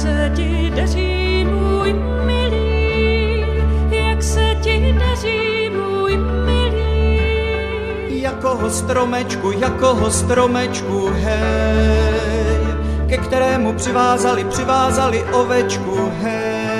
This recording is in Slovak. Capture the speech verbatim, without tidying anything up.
se ti daří, můj milý, jak se ti daří, můj milý. Jakoho stromečku, jakoho stromečku, hej, ke kterému přivázali, přivázali ovečku, hej.